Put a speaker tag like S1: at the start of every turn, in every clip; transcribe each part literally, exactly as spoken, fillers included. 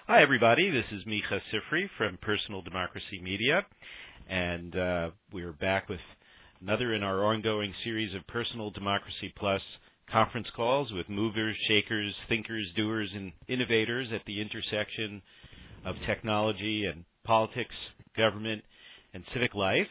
S1: Hi, everybody. This is Micha Sifry from Personal Democracy Media, and uh, we're back with another in our ongoing series of Personal Democracy Plus conference calls with movers, shakers, thinkers, doers, and innovators at the intersection of technology and politics, government, and civic life.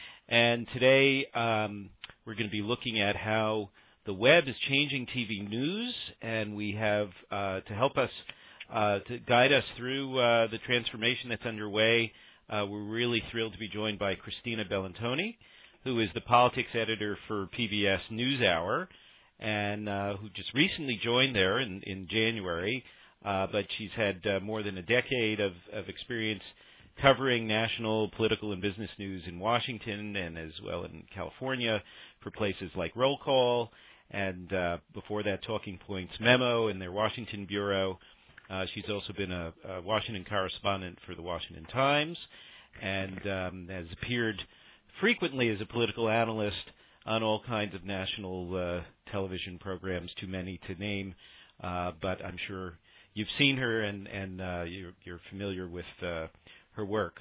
S1: And today um, we're going to be looking at how the web is changing T V news, and we have uh, to help us Uh, to guide us through uh, the transformation that's underway. Uh, we're really thrilled to be joined by Christina Bellantoni, who is the politics editor for P B S NewsHour, and uh, who just recently joined there in, in January. Uh, but she's had uh, more than a decade of, of experience covering national political and business news in Washington and as well in California for places like Roll Call, and uh, before that Talking Points Memo and their Washington bureau. Uh, she's also been a, a Washington correspondent for the Washington Times and um, has appeared frequently as a political analyst on all kinds of national uh, television programs, too many to name, uh, but I'm sure you've seen her and, and uh, you're, you're familiar with uh, her work.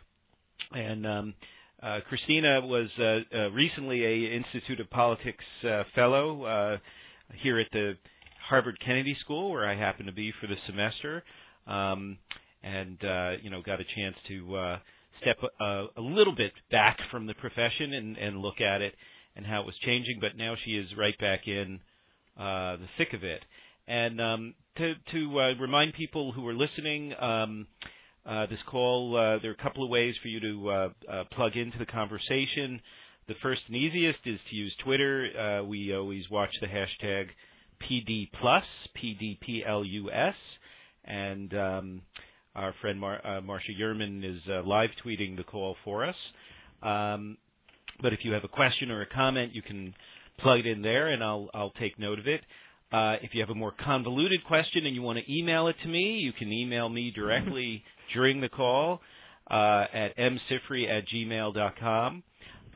S1: And um, uh, Christina was uh, uh, recently a Institute of Politics uh, fellow uh, here at the Harvard Kennedy School, where I happen to be for the semester, um, and uh, you know, got a chance to uh, step a, a little bit back from the profession and, and look at it and how it was changing. But now she is right back in uh, the thick of it. And um, to, to uh, remind people who are listening, um, uh, this call, uh, there are a couple of ways for you to uh, uh, plug into the conversation. The first and easiest is to use Twitter. Uh, we always watch the hashtag P D plus, P D P L U S, and um, our friend Mar- uh, Marcia Yerman is uh, live tweeting the call for us. Um, but if you have a question or a comment, you can plug it in there, and I'll I'll take note of it. Uh, if you have a more convoluted question and you want to email it to me, you can email me directly during the call uh, at m sifry at gmail dot com.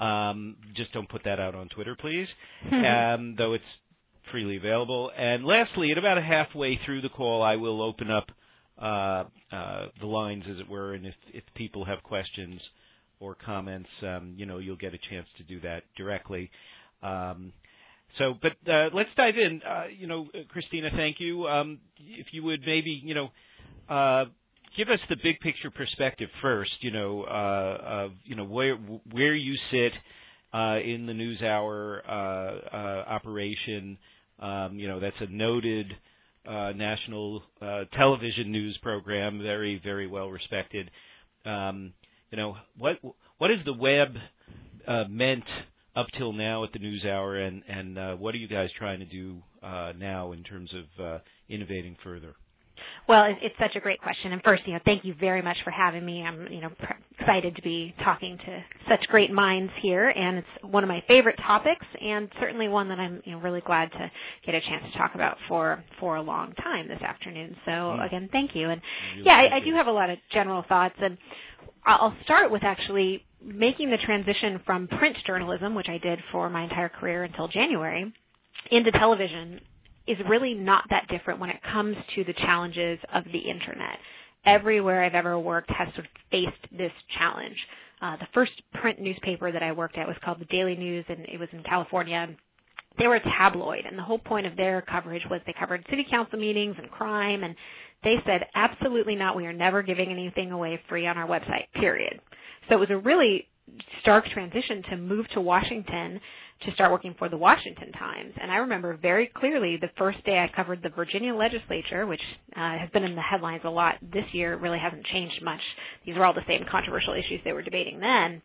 S1: Um, just don't put that out on Twitter, please, um, though it's freely available. And lastly, at about a halfway through the call, I will open up uh, uh, the lines, as it were, and if, if people have questions or comments, um, you know, you'll get a chance to do that directly. Um, so, but uh, let's dive in. Uh, you know, Christina, thank you. Um, if you would maybe, you know, uh, give us the big picture perspective first. You know, uh, of you know where where you sit uh, in the NewsHour uh, uh, operation. Um, you know, that's a noted uh, national uh, television news program, very, very well respected. Um, you know, what what has the web uh, meant up till now at the NewsHour, and and uh, what are you guys trying to do uh, now in terms of uh, innovating further?
S2: Well, it's such a great question. And first, you know, thank you very much for having me. I'm, you know, excited to be talking to such great minds here, and it's one of my favorite topics, and certainly one that I'm, you know, really glad to get a chance to talk about for for a long time this afternoon. So mm. again, thank you. And really yeah, I, I do have a lot of general thoughts, and I'll start with actually making the transition from print journalism, which I did for my entire career until January, into television. Is really not that different when it comes to the challenges of the Internet. Everywhere I've ever worked has sort of faced this challenge. Uh, the first print newspaper that I worked at was called the Daily News, and it was in California. They were a tabloid, and the whole point of their coverage was they covered city council meetings and crime, and they said, absolutely not, we are never giving anything away free on our website, period. So it was a really stark transition to move to Washington to start working for the Washington Times. And I remember very clearly the first day I covered the Virginia legislature, which uh, has been in the headlines a lot this year. It really hasn't changed much. These were all the same controversial issues they were debating then.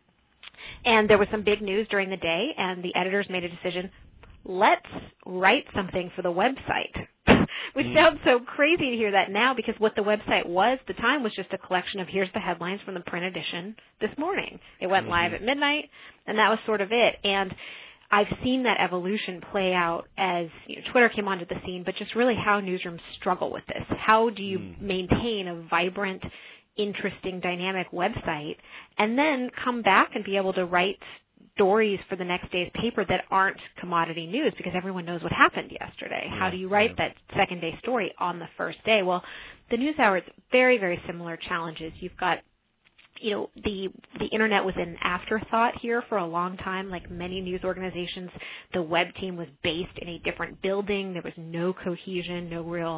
S2: And there was some big news during the day, and the editors made a decision, let's write something for the website. Which mm. sounds so crazy to hear that now, because what the website was at the time was just a collection of here's the headlines from the print edition this morning. It went mm-hmm. live at midnight, and that was sort of it. And I've seen that evolution play out as you know, Twitter came onto the scene, but just really how newsrooms struggle with this. How do you mm. maintain a vibrant, interesting, dynamic website and then come back and be able to write stories for the next day's paper that aren't commodity news because everyone knows what happened yesterday. Yeah, how do you write yeah. that second day story on the first day? Well, the NewsHour is very, very similar challenges. You've got, you know, the the internet was an afterthought here for a long time. Like many news organizations, the web team was based in a different building. There was no cohesion, no real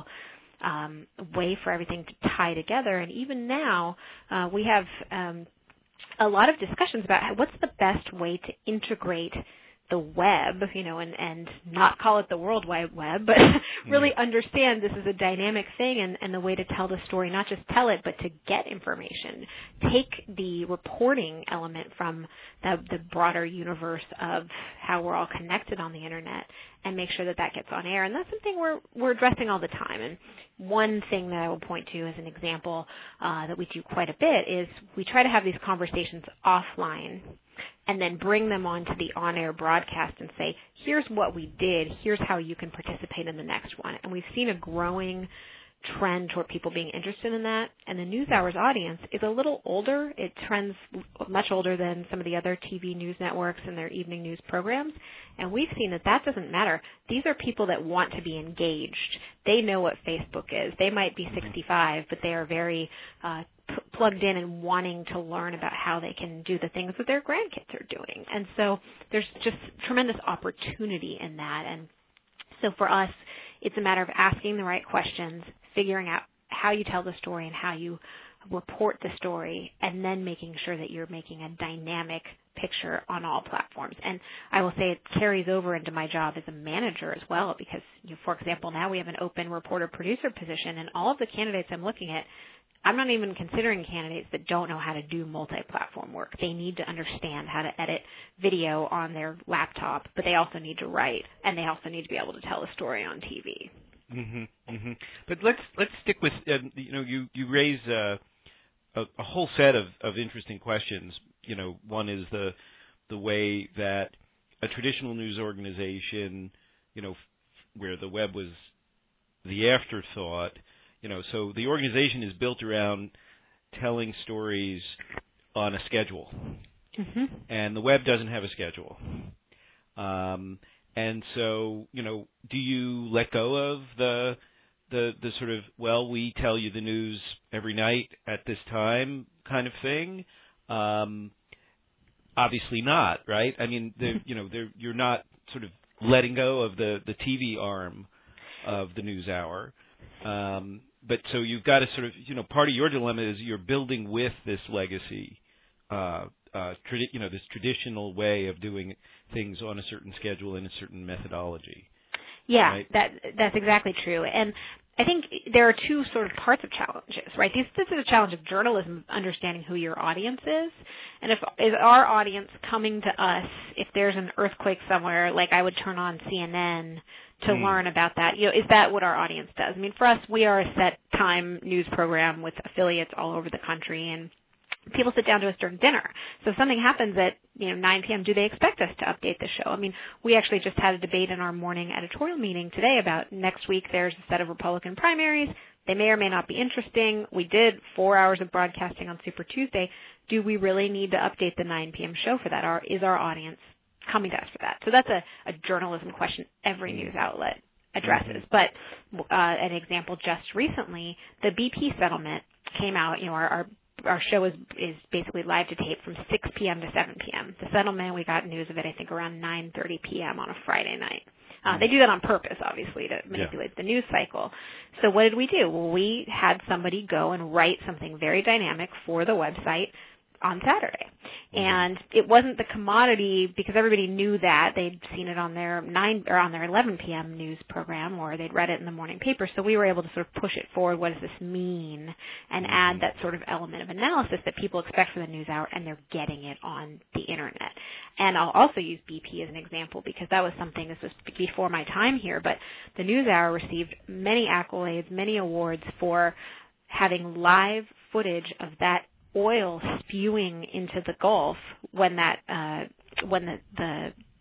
S2: um, way for everything to tie together. And even now, uh, we have um, a lot of discussions about what's the best way to integrate the web, you know, and, and not call it the World Wide Web, but really yeah. understand this is a dynamic thing, and, and the way to tell the story, not just tell it, but to get information. Take the reporting element from the, the broader universe of how we're all connected on the internet and make sure that that gets on air. And that's something we're, we're addressing all the time. And one thing that I will point to as an example uh, that we do quite a bit is we try to have these conversations offline and then bring them onto the on-air broadcast and say, here's what we did, here's how you can participate in the next one. And we've seen a growing trend toward people being interested in that. And the NewsHour's audience is a little older. It trends much older than some of the other T V news networks and their evening news programs. And we've seen that that doesn't matter. These are people that want to be engaged. They know what Facebook is. They might be sixty-five, but they are very uh, p- plugged in and wanting to learn about how they can do the things that their grandkids are doing. And so there's just tremendous opportunity in that. And so for us, it's a matter of asking the right questions, figuring out how you tell the story and how you report the story, and then making sure that you're making a dynamic picture on all platforms. And I will say it carries over into my job as a manager as well because, you know, for example, now we have an open reporter-producer position, and all of the candidates I'm looking at, I'm not even considering candidates that don't know how to do multi-platform work. They need to understand how to edit video on their laptop, but they also need to write, and they also need to be able to tell a story on T V.
S1: Mm-hmm, mm-hmm. But let's let's stick with uh, you know you you raise uh, a, a whole set of, of interesting questions. You know, one is the the way that a traditional news organization, you know, where the web was the afterthought. You know, so the organization is built around telling stories on a schedule, mm-hmm. and the web doesn't have a schedule. Um, and so, you know, do you let go of the the the sort of, well, we tell you the news every night at this time kind of thing? Um, obviously not, right? I mean, you know, you're not sort of letting go of the, the T V arm of the NewsHour. Um, but so you've got to sort of, you know, part of your dilemma is you're building with this legacy, uh, uh, tradi- you know, this traditional way of doing things on a certain schedule and a certain methodology.
S2: Yeah,
S1: right?
S2: that that's exactly true. And I think there are two sort of parts of challenges, right? This, this is a challenge of journalism, understanding who your audience is. And if is our audience coming to us, if there's an earthquake somewhere, like I would turn on C N N to mm. learn about that. You know, is that what our audience does? I mean, for us, we are a set time news program with affiliates all over the country, and people sit down to us during dinner. So if something happens at, you know, nine p.m., do they expect us to update the show? I mean, we actually just had a debate in our morning editorial meeting today about next week there's a set of Republican primaries. They may or may not be interesting. We did four hours of broadcasting on Super Tuesday. Do we really need to update the nine p.m. show for that? Or is our audience coming to us for that? So that's a, a journalism question every news outlet addresses. But uh, an example just recently, the B P settlement came out. You know, our, our Our show is is basically live to tape from six p.m. to seven p.m. The settlement, we got news of it, I think, around nine thirty p.m. on a Friday night. Uh, they do that on purpose, obviously, to manipulate yeah. the news cycle. So what did we do? Well, we had somebody go and write something very dynamic for the website on Saturday. Mm-hmm. And it wasn't the commodity because everybody knew that. They'd seen it on their nine or on their eleven p.m. news program, or they'd read it in the morning paper. So we were able to sort of push it forward. What does this mean? And mm-hmm. add that sort of element of analysis that people expect from the NewsHour, and they're getting it on the internet. And I'll also use B P as an example because that was something, this was before my time here, but the NewsHour received many accolades, many awards for having live footage of that oil spewing into the Gulf when that uh, when the, the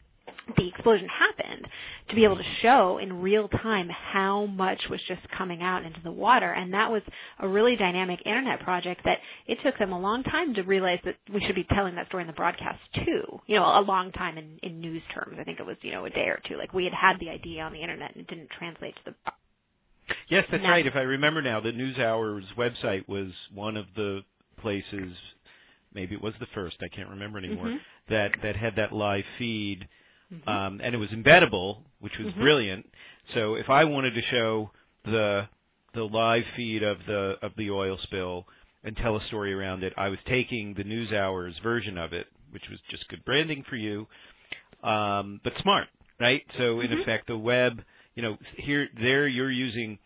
S2: the explosion happened, to be able to show in real time how much was just coming out into the water. And that was a really dynamic internet project that it took them a long time to realize that we should be telling that story in the broadcast too. You know, a long time in, in news terms. I think it was, you know, a day or two. Like we had had the idea on the internet and it didn't translate to the...
S1: Yes, that's
S2: now,
S1: right. If I remember now, the NewsHour's website was one of the places, maybe it was the first, I can't remember anymore,
S2: mm-hmm.
S1: that, that had that live feed.
S2: Mm-hmm.
S1: Um, and it was embeddable, which was
S2: mm-hmm.
S1: brilliant. So if I wanted to show the the live feed of the of the oil spill and tell a story around it, I was taking the NewsHour's version of it, which was just good branding for you, um, but smart, right? So in
S2: mm-hmm.
S1: effect, the web, you know, here there you're using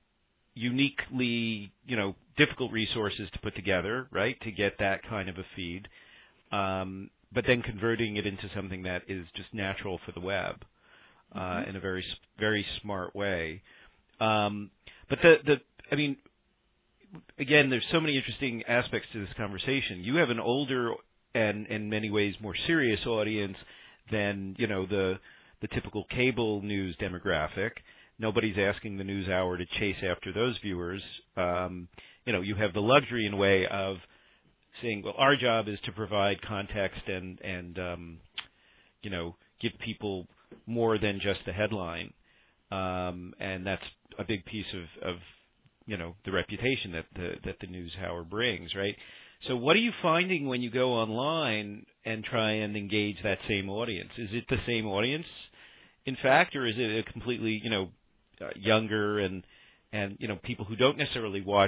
S1: uniquely, you know, difficult resources to put together, right, to get that kind of a feed. Um, but then converting it into something that is just natural for the web uh, mm-hmm. in a very, very smart way. Um, but the, the, I mean, again, there's so many interesting aspects to this conversation. You have an older and, in many ways, more serious audience than, you know, the the typical cable news demographic. Nobody's asking the NewsHour to chase after those viewers. Um, you know, you have the luxury in a way of saying, well, our job is to provide context and, and um, you know, give people more than just the headline. Um, and that's a big piece of, of, you know, the reputation that the, that the NewsHour brings, right? So what are you finding when you go online and try and engage that same audience? Is it the same audience, in fact, or is it a completely, you know, uh, younger and, and, you know, people who don't necessarily watch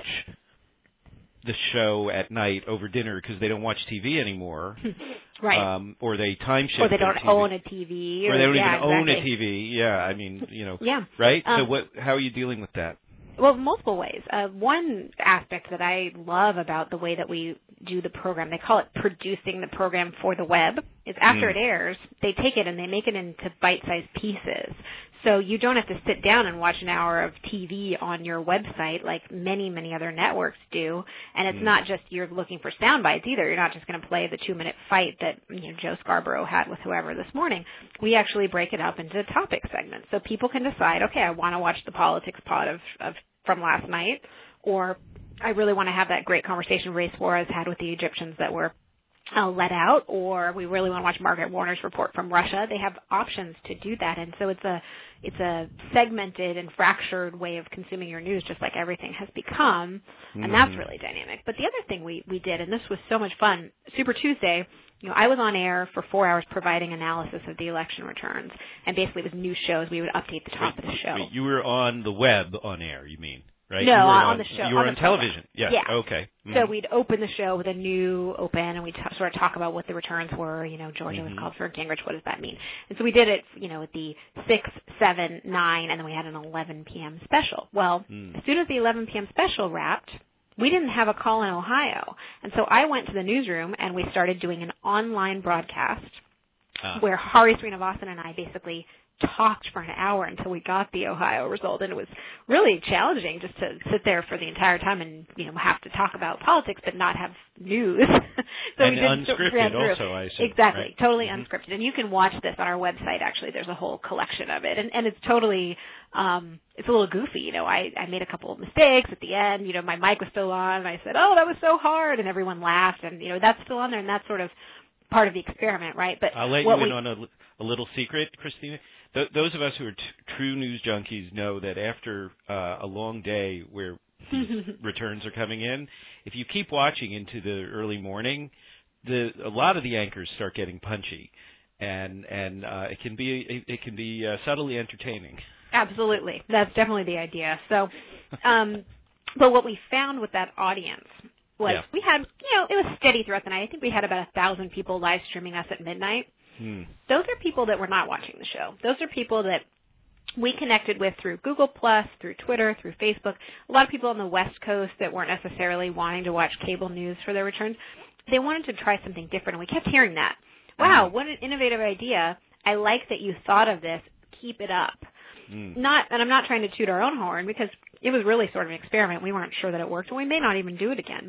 S1: the show at night over dinner because they don't watch T V anymore,
S2: right?
S1: Um, or they time shift,
S2: or they don't
S1: T V.
S2: own a T V,
S1: or,
S2: or
S1: they don't
S2: yeah,
S1: even
S2: exactly.
S1: own a T V. Yeah, I mean, you know,
S2: yeah,
S1: right?
S2: Um,
S1: so what? How are you dealing with that?
S2: Well, multiple ways. Uh, one aspect that I love about the way that we do the program, they call it producing the program for the web, is after
S1: mm.
S2: it airs, they take it and they make it into bite-sized pieces. So you don't have to sit down and watch an hour of T V on your website like many, many other networks do. And it's mm. not just you're looking for sound bites either. You're not just going to play the two-minute fight that you know Joe Scarborough had with whoever this morning. We actually break it up into topic segments. So people can decide, okay, I want to watch the politics pod of, of from last night, or I really want to have that great conversation Ray Suarez had with the Egyptians that were uh, let out, or we really want to watch Margaret Warner's report from Russia. They have options to do that, and so it's a it's a segmented and fractured way of consuming your news, just like everything has become, and mm-hmm. that's really dynamic. But the other thing we, we did, and this was so much fun, Super Tuesday, you know, I was on air for four hours providing analysis of the election returns, and basically it was new shows. We would update the top
S1: wait,
S2: of the show.
S1: Wait, you were on the web on air, you mean? Right?
S2: No,
S1: you were
S2: on,
S1: on
S2: the show.
S1: You were on,
S2: on
S1: television.
S2: Yes.
S1: Yeah. Okay. Mm-hmm.
S2: So we'd open the show with a new open, and we'd t- sort of talk about what the returns were. You know, Georgia
S1: mm-hmm.
S2: was called for Gingrich. What does that mean? And so we did it, you know, at the six, seven, nine, and then we had an eleven p.m. special. Well, mm. as soon as the eleven p.m. special wrapped, we didn't have a call in Ohio. And so I went to the newsroom, and we started doing an online broadcast uh. where Hari Srinivasan and I basically talked for an hour until we got the Ohio result, and it was really challenging just to sit there for the entire time and you know have to talk about politics but not have news. so
S1: and
S2: we did
S1: unscripted also, I assume.
S2: Exactly,
S1: right?
S2: totally
S1: mm-hmm.
S2: unscripted, and you can watch this on our website. Actually, there's a whole collection of it, and and it's totally um, it's a little goofy. You know, I I made a couple of mistakes at the end. You know, my mic was still on, and I said, "Oh, that was so hard," and everyone laughed, and you know that's still on there, and that's sort of part of the experiment, right? But
S1: I'll let
S2: what
S1: you
S2: we,
S1: in on a, a little secret, Christina. Th- those of us who are t- true news junkies know that after uh, a long day where these returns are coming in, if you keep watching into the early morning, the a lot of the anchors start getting punchy, and and uh, it can be it, it can be uh, subtly entertaining.
S2: Absolutely, that's definitely the idea. So, um, but what we found with that audience was
S1: yeah.
S2: we had, you know, it was steady throughout the night. I think we had about a thousand people live streaming us at midnight.
S1: Hmm.
S2: Those are people that were not watching the show. Those are people that we connected with through Google Plus, through Twitter, through Facebook. A lot of people on the West Coast that weren't necessarily wanting to watch cable news for their returns. They wanted to try something different, and we kept hearing that. Wow, what an innovative idea. I like that you thought of this. Keep it up. Mm. Not, and I'm not trying to toot our own horn because it was really sort of an experiment. We weren't sure that it worked, and we may not even do it again. But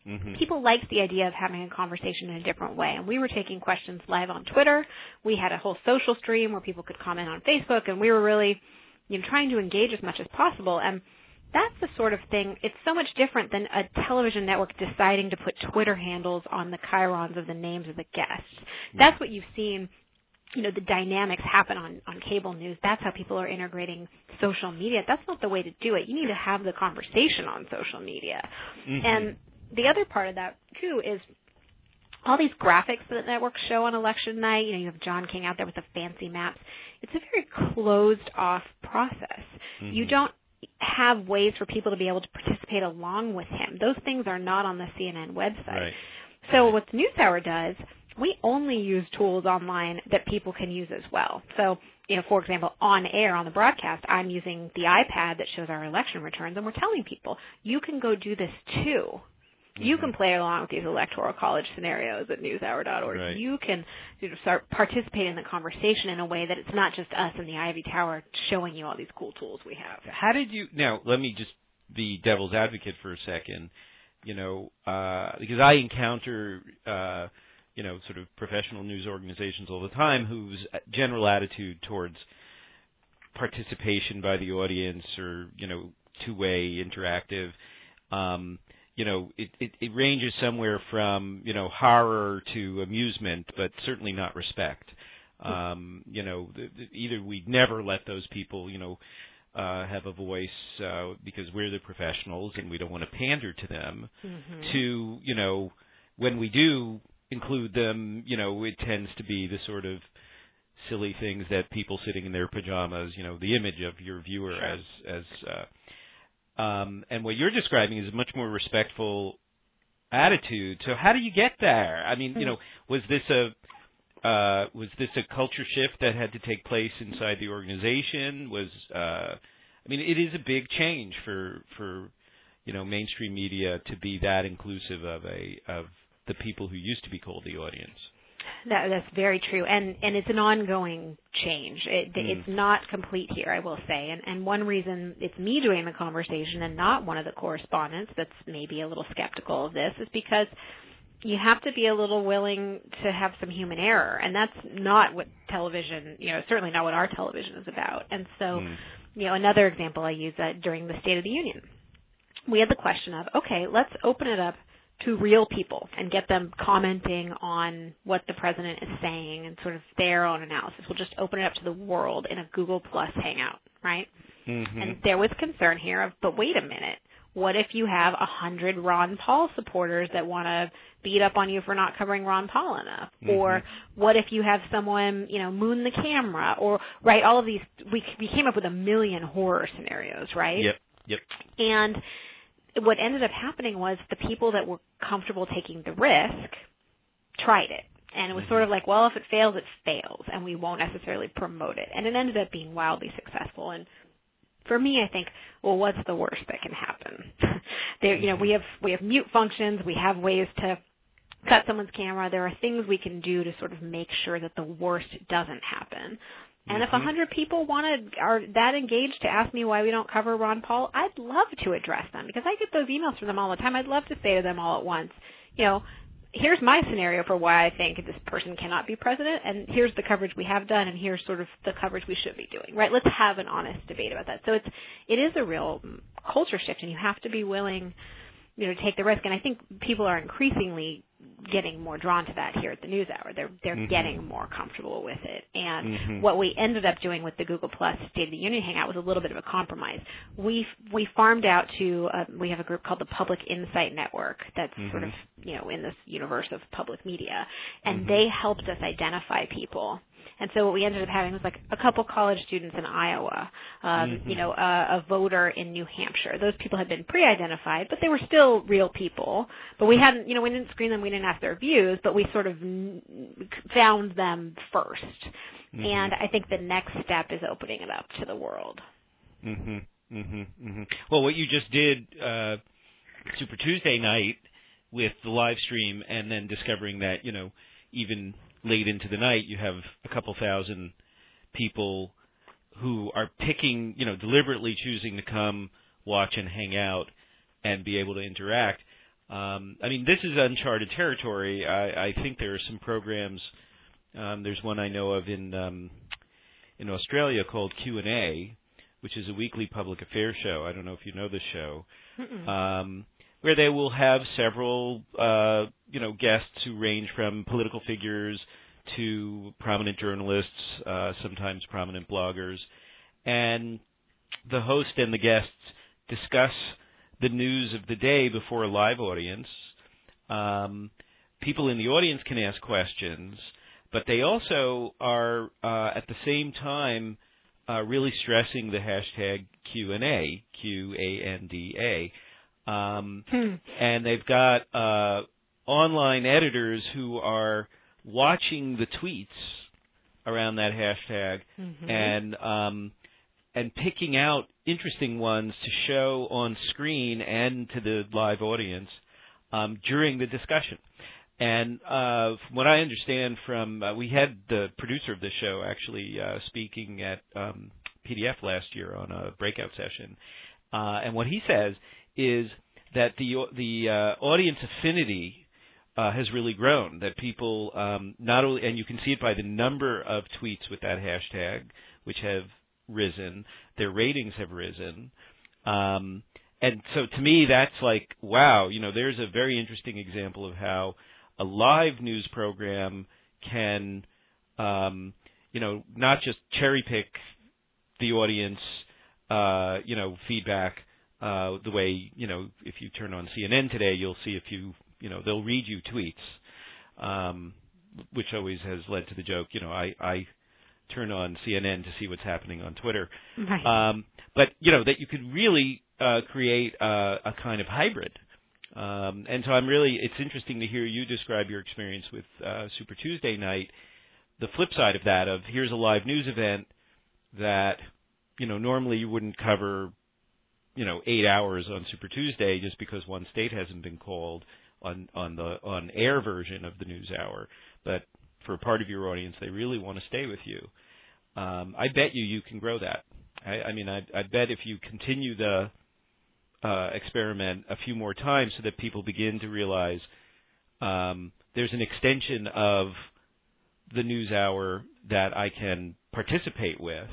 S1: Mm-hmm.
S2: People liked the idea of having a conversation in a different way. And we were taking questions live on Twitter. We had a whole social stream where people could comment on Facebook, and we were really, you know, trying to engage as much as possible. And that's the sort of thing, it's so much different than a television network deciding to put Twitter handles on the chyrons of the names of the guests. That's what you've seen, you know, the dynamics happen on, on cable news. That's how people are integrating social media. That's not the way to do it. You need to have the conversation on social media. Mm-hmm. And the other part of that, too, is all these graphics that networks show on election night. You know, you have John King out there with the fancy maps. It's a very closed-off process. Mm-hmm. You don't have ways for people to be able to participate along with him. Those things are not on the C N N website. Right. So what NewsHour does, we only use tools online that people can use as well. So, you know, for example, on air, on the broadcast, I'm using the iPad that shows our election returns, and we're telling people, you can go do this too. Mm-hmm. You can play along with these electoral college scenarios at news hour dot org. Right. You can you know, start participating in the conversation in a way that it's not just us in the Ivy Tower showing you all these cool tools we have.
S1: How did you, now let me just be devil's advocate for a second, you know, uh, because I encounter, uh, you know, sort of professional news organizations all the time whose general attitude towards participation by the audience or, you know, two-way interactive, um, you know, it, it, it ranges somewhere from, you know, horror to amusement, but certainly not respect. Um, you know, the, the, either we'd never let those people, you know, uh, have a voice uh, because we're the professionals and we don't want to pander to them, mm-hmm. to, you know, when we do include them, you know, it tends to be the sort of silly things that people sitting in their pajamas, you know, the image of your viewer sure. as, as, uh, Um, and what you're describing is a much more respectful attitude. So how do you get there? I mean, you know, was this a uh, was this a culture shift that had to take place inside the organization? Was uh, I mean, it is a big change for for you know mainstream media to be that inclusive of a of the people who used to be called the audience.
S2: That, that's very true, and and it's an ongoing change. It, mm. It's not complete here, I will say, and and one reason it's me doing the conversation and not one of the correspondents that's maybe a little skeptical of this is because you have to be a little willing to have some human error, and that's not what television, you know, certainly not what our television is about. And so, mm. you know, another example I use uh, during the State of the Union, we had the question of, okay, let's open it up to real people and get them commenting on what the president is saying and sort of their own analysis. We'll just open it up to the world in a Google Plus hangout, right? Mm-hmm. And there was concern here of, but wait a minute, what if you have a hundred Ron Paul supporters that want to beat up on you for not covering Ron Paul enough? Mm-hmm. Or what if you have someone, you know, moon the camera? Or, right, all of these, we, we came up with a million horror scenarios, right?
S1: Yep, yep.
S2: And what ended up happening was the people that were comfortable taking the risk tried it. And it was mm-hmm. sort of like, well, if it fails, it fails, and we won't necessarily promote it. And it ended up being wildly successful. And for me, I think, well, what's the worst that can happen? there, you know, we have we have mute functions. We have ways to cut someone's camera. There are things we can do to sort of make sure that the worst doesn't happen. And mm-hmm. if a hundred people wanted are that engaged to ask me why we don't cover Ron Paul, I'd love to address them because I get those emails from them all the time. I'd love to say to them all at once, you know, here's my scenario for why I think this person cannot be president, and here's the coverage we have done, and here's sort of the coverage we should be doing. Right? Let's have an honest debate about that. So it's it is a real culture shift, and you have to be willing, you know, to take the risk. And I think people are increasingly getting more drawn to that here at the NewsHour. They're they're mm-hmm. getting more comfortable with it. And mm-hmm. what we ended up doing with the Google Plus State of the Union Hangout was a little bit of a compromise. We we farmed out to uh, we have a group called the Public Insight Network that's mm-hmm. sort of, you know, in this universe of public media, and mm-hmm. they helped us identify people. And so what we ended up having was like a couple college students in Iowa, um, mm-hmm. you know, a, a voter in New Hampshire. Those people had been pre-identified, but they were still real people. But we hadn't, you know, we didn't screen them, we didn't ask their views, but we sort of n- found them first. Mm-hmm. And I think the next step is opening it up to the world.
S1: Mm-hmm. Mm-hmm. Mm-hmm. Well, what you just did uh, Super Tuesday night with the live stream and then discovering that, you know, even late into the night, you have a couple thousand people who are picking, you know, deliberately choosing to come watch and hang out and be able to interact. Um, I mean, this is uncharted territory. I, I think there are some programs. Um, there's one I know of in um, in Australia called Q and A, which is a weekly public affairs show. I don't know if you know the show, um, where they will have several, uh, you know, guests who range from political figures to prominent journalists, uh, sometimes prominent bloggers, and the host and the guests discuss the news of the day before a live audience. Um, people in the audience can ask questions, but they also are uh, at the same time uh, really stressing the hashtag Q and A, Q A N D A. Um, hmm. And they've got uh, online editors who are watching the tweets around that hashtag mm-hmm. and um, and picking out interesting ones to show on screen and to the live audience um, during the discussion. And uh, from what I understand from, uh, we had the producer of the show actually uh, speaking at um, P D F last year on a breakout session. Uh, and what he says is that the the uh, audience affinity uh, has really grown, that people um, not only, and you can see it by the number of tweets with that hashtag, which have risen, their ratings have risen. Um, and so to me, that's like, wow, you know, there's a very interesting example of how a live news program can, um, you know, not just cherry pick the audience, uh, you know, feedback, uh, the way, you know, if you turn on C N N today, you'll see a few, you know, they'll read you tweets, um, which always has led to the joke, you know, I, I turn on C N N to see what's happening on Twitter.
S2: Right.
S1: Um, but, you know, that you could really uh, create a, a kind of hybrid. Um, and so I'm really, it's interesting to hear you describe your experience with uh, Super Tuesday night, the flip side of that, of here's a live news event that, you know, normally you wouldn't cover, you know, eight hours on Super Tuesday just because one state hasn't been called on, on the on air version of the news hour. But for a part of your audience, they really want to stay with you. Um, I bet you you can grow that. I, I mean, I, I bet if you continue the uh, experiment a few more times so that people begin to realize um, there's an extension of the news hour that I can participate with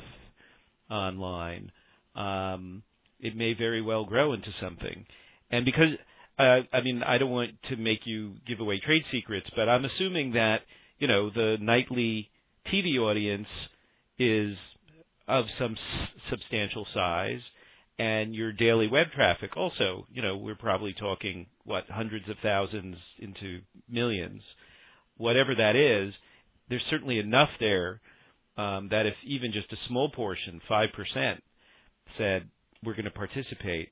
S1: online, um, it may very well grow into something. And because, uh, I mean, I don't want to make you give away trade secrets, but I'm assuming that, you know, the nightly T V audience is of some s- substantial size, and your daily web traffic also, you know, we're probably talking, what, hundreds of thousands into millions. Whatever that is, there's certainly enough there um, that if even just a small portion, five percent, said we're going to participate,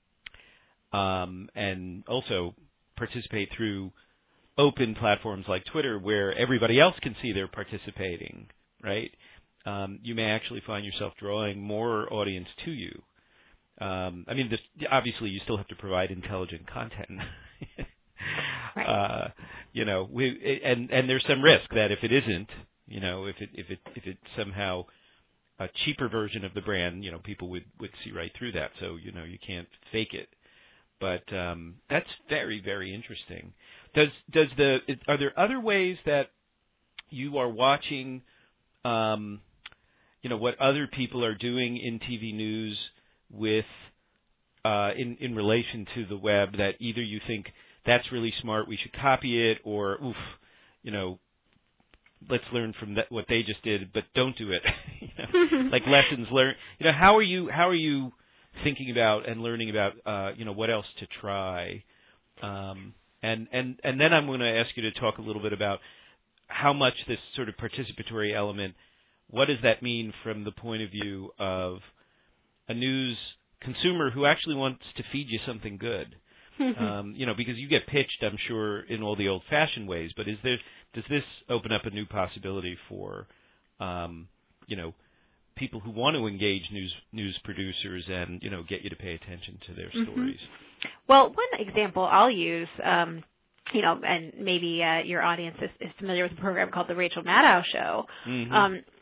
S1: um, and also participate through open platforms like Twitter where everybody else can see they're participating, right? Um, you may actually find yourself drawing more audience to you. Um, I mean, this, obviously you still have to provide intelligent content.
S2: Right.
S1: Uh, you know, we, and and there's some risk that if it isn't, you know, if it if it if it's somehow a cheaper version of the brand, you know, people would would see right through that. So, you know, you can't fake it. But um, that's very, very interesting. Does does the are there other ways that you are watching, um, you know, what other people are doing in T V news with uh, in in relation to the web that either you think that's really smart, we should copy it, or oof, you know, let's learn from that, what they just did, but don't do it. You know, like lessons learned. You know, how are you how are you thinking about and learning about uh, you know, what else to try? Um, and and and then I'm going to ask you to talk a little bit about how much this sort of participatory element, what does that mean from the point of view of a news consumer who actually wants to feed you something good? um, you know, because you get pitched, I'm sure, in all the old-fashioned ways. But is there does this open up a new possibility for, um, you know, people who want to engage news news producers and, you know, get you to pay attention to their
S2: mm-hmm.
S1: stories?
S2: Well, one example I'll use, um, you know, and maybe uh, your audience is, is familiar with a program called the Rachel Maddow Show.
S1: Mm-hmm.
S2: Um,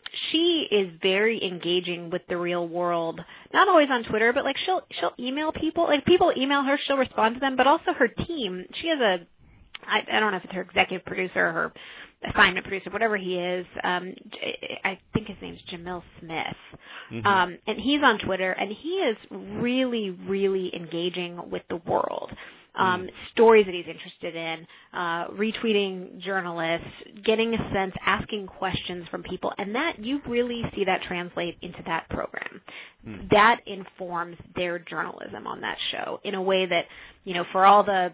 S2: she is very engaging with the real world, not always on Twitter, but like she'll she'll email people. Like people email her, she'll respond to them, but also her team. She has a, I, I don't know if it's her executive producer or her assignment producer, whatever he is. Um, I think his name's Jamil Smith. Mm-hmm. Um, and he's on Twitter, and he is really, really engaging with the world. Um, mm. Stories that he's interested in, uh, retweeting journalists, getting a sense, asking questions from people, and that you really see that translate into that program. Mm. That informs their journalism on that show in a way that, you know, for all the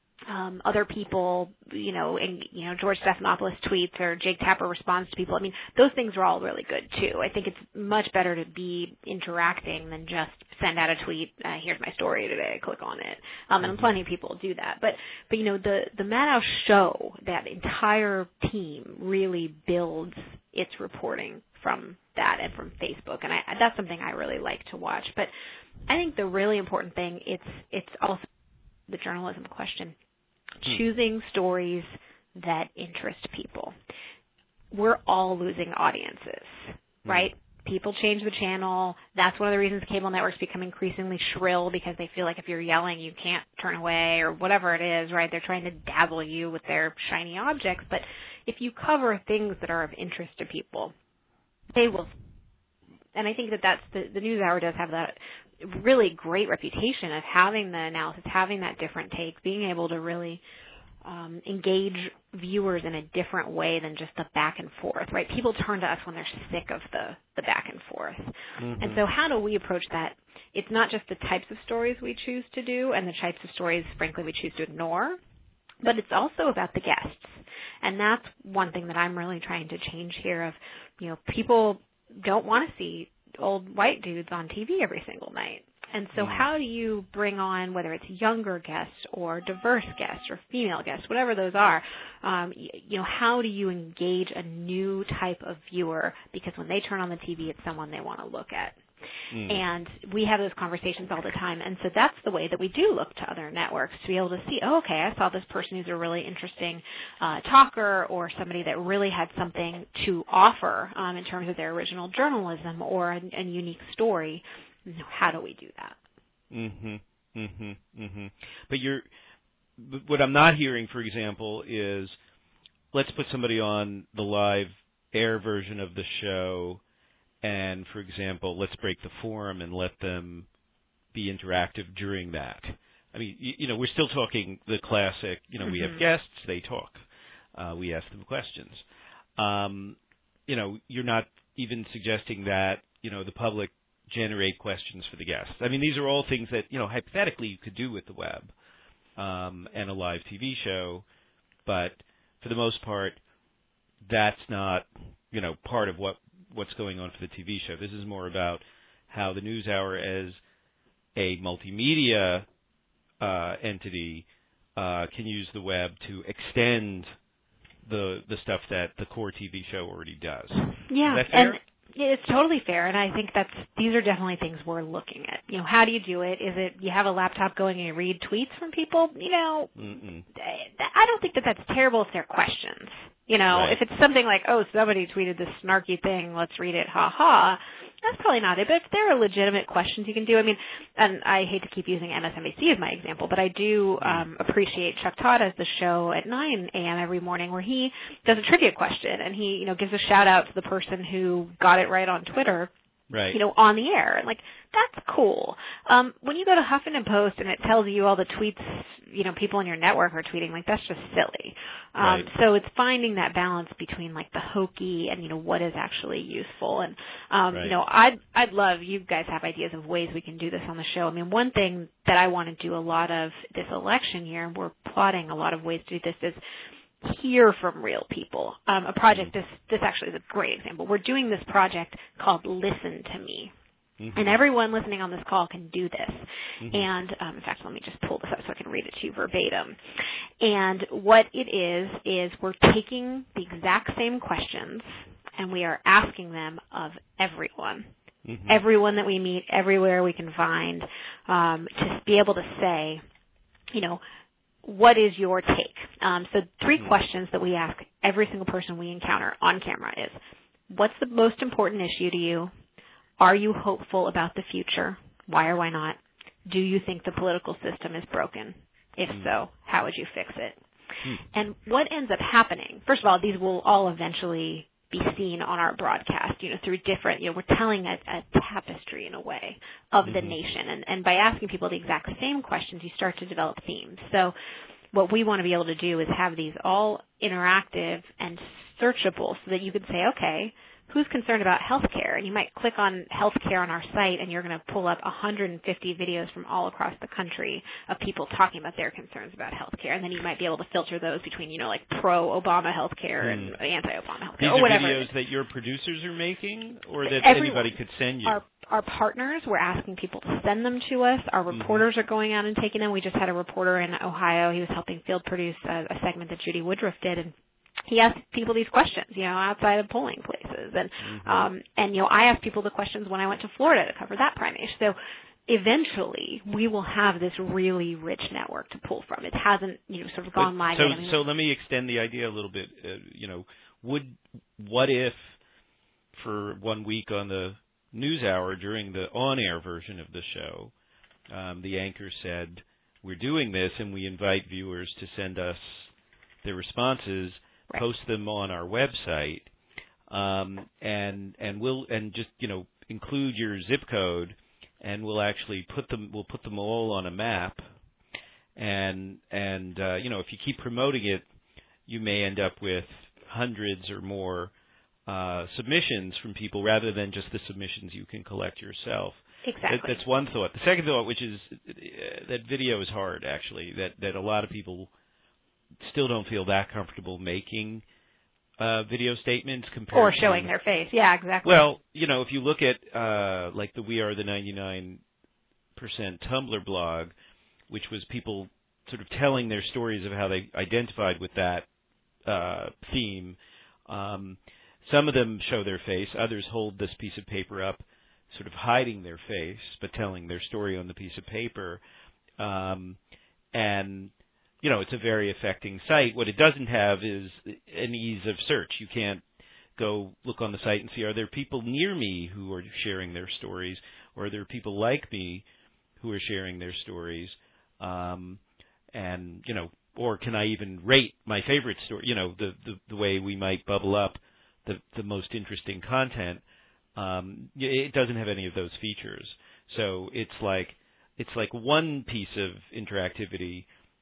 S2: um, other people, you know, and, you know, George Stephanopoulos tweets or Jake Tapper responds to people. I mean, those things are all really good too. I think it's much better to be interacting than just send out a tweet, uh, here's my story today, click on it. Um, and plenty of people do that. But, but you know, the, the Madhouse show, that entire team really builds its reporting from that and from Facebook. And I, that's something I really like to watch. But I think the really important thing, it's, it's also the journalism question. Choosing stories that interest people. We're all losing audiences, right? Mm. People change the channel. That's one of the reasons cable networks become increasingly shrill, because they feel like if you're yelling, you can't turn away or whatever it is, right? They're trying to dazzle you with their shiny objects. But if you cover things that are of interest to people, they will. And I think that that's the, the NewsHour does have that really great reputation of having the analysis, having that different take, being able to really um, engage viewers in a different way than just the back and forth, right? People turn to us when they're sick of the, the back and forth. Mm-hmm. And so how do we approach that? It's not just the types of stories we choose to do and the types of stories, frankly, we choose to ignore, but it's also about the guests. And that's one thing that I'm really trying to change here of, you know, people don't want to see old white dudes on T V every single night. And so how do you bring on, whether it's younger guests or diverse guests or female guests, whatever those are, um, you, you know, how do you engage a new type of viewer? Because when they turn on the T V, it's someone they want to look at. Mm. And we have those conversations all the time. And so that's the way that we do look to other networks, to be able to see, oh, okay, I saw this person who's a really interesting uh, talker, or somebody that really had something to offer um, in terms of their original journalism or a, a unique story. How do we do that?
S1: Mm-hmm. Mm-hmm. Mm-hmm. But you're, what I'm not hearing, for example, is let's put somebody on the live air version of the show, and, for example, let's break the forum and let them be interactive during that. I mean, you, you know, we're still talking the classic, you know, mm-hmm. we have guests, they talk. Uh, we ask them questions. Um, you know, you're not even suggesting that, you know, the public generate questions for the guests. I mean, these are all things that, you know, hypothetically you could do with the web um, and a live T V show, but for the most part, that's not, you know, part of what what's going on for the T V show. This is more about how the NewsHour as a multimedia uh, entity uh, can use the web to extend the the stuff that the core T V show already does.
S2: Yeah,
S1: is that fair?
S2: And it's totally fair, and I think that's these are definitely things we're looking at. You know, how do you do it? Is it you have a laptop going and you read tweets from people? You know, Mm-mm. I don't think that that's terrible if they're questions. You know, right. If it's something like, oh, somebody tweeted this snarky thing, let's read it, ha ha, that's probably not it. But if there are legitimate questions you can do, I mean, and I hate to keep using M S N B C as my example, but I do um, appreciate Chuck Todd as the show at nine a.m. every morning where he does a trivia question, and he, you know, gives a shout out to the person who got it right on Twitter. Right. You know, on the air. Like, that's cool. Um, when you go to Huffington Post and it tells you all the tweets, you know, people in your network are tweeting, like, that's just silly. Um, right. So it's finding that balance between, like, the hokey and, you know, what is actually useful. And, um, right. you know, I'd, I'd love, you guys have ideas of ways we can do this on the show. I mean, one thing that I want to do a lot of this election year, and we're plotting a lot of ways to do this, is hear from real people. Um, a project, this this actually is a great example. We're doing this project called Listen to Me. Mm-hmm. And everyone listening on this call can do this. Mm-hmm. And, um, in fact, let me just pull this up so I can read it to you verbatim. And what it is, is we're taking the exact same questions and we are asking them of everyone. Mm-hmm. Everyone that we meet, everywhere we can find, um, to be able to say, you know, what is your take? Um, so three mm-hmm. questions that we ask every single person we encounter on camera is, what's the most important issue to you? Are you hopeful about the future? Why or why not? Do you think the political system is broken? If mm. so, how would you fix it? Mm. And what ends up happening, first of all, these will all eventually be seen on our broadcast, you know, through different, you know, we're telling a, a tapestry in a way of mm-hmm. the nation. And, and by asking people the exact same questions, you start to develop themes. So what we want to be able to do is have these all interactive and searchable so that you could say, okay, who's concerned about healthcare? And you might click on healthcare on our site, and you're going to pull up one hundred fifty videos from all across the country of people talking about their concerns about healthcare. And then you might be able to filter those between, you know, like pro-Obama healthcare mm. and anti-Obama healthcare,
S1: These
S2: or whatever.
S1: These are videos that your producers are making, or that
S2: Everyone,
S1: anybody could send you?
S2: Our, our partners, we're asking people to send them to us. Our reporters mm-hmm. are going out and taking them. We just had a reporter in Ohio. He was helping field produce a, a segment that Judy Woodruff did, and he asked people these questions, you know, outside of polling places. And, mm-hmm. um, and, you know, I asked people the questions when I went to Florida to cover that primary. So eventually we will have this really rich network to pull from. It hasn't, you know, sort of gone
S1: but,
S2: live
S1: so,
S2: yet. I mean,
S1: so let me extend the idea a little bit. Uh, you know, would, what if for one week on the news hour during the on-air version of the show, um, the anchor said, we're doing this and we invite viewers to send us their responses. Right. Post them on our website, um, and and we'll and just you know include your zip code, and we'll actually put them we'll put them all on a map, and and uh, you know if you keep promoting it, you may end up with hundreds or more uh, submissions from people rather than just the submissions you can collect yourself.
S2: Exactly.
S1: That, that's one thought. The second thought, which is uh, that video is hard actually. That that a lot of people still don't feel that comfortable making uh, video statements compared
S2: or showing
S1: to,
S2: their face. Yeah, exactly.
S1: Well, you know, if you look at uh, like the We Are the ninety-nine percent Tumblr blog, which was people sort of telling their stories of how they identified with that uh, theme. Um, some of them show their face. Others hold this piece of paper up, sort of hiding their face, but telling their story on the piece of paper. Um, and You know, it's a very affecting site. What it doesn't have is an ease of search. You can't go look on the site and see, are there people near me who are sharing their stories, or are there people like me who are sharing their stories? Um, and, you know, or can I even rate my favorite story, you know, the, the, the way we might bubble up the, the most interesting content. Um, it doesn't have any of those features. So it's like, it's like one piece of interactivity,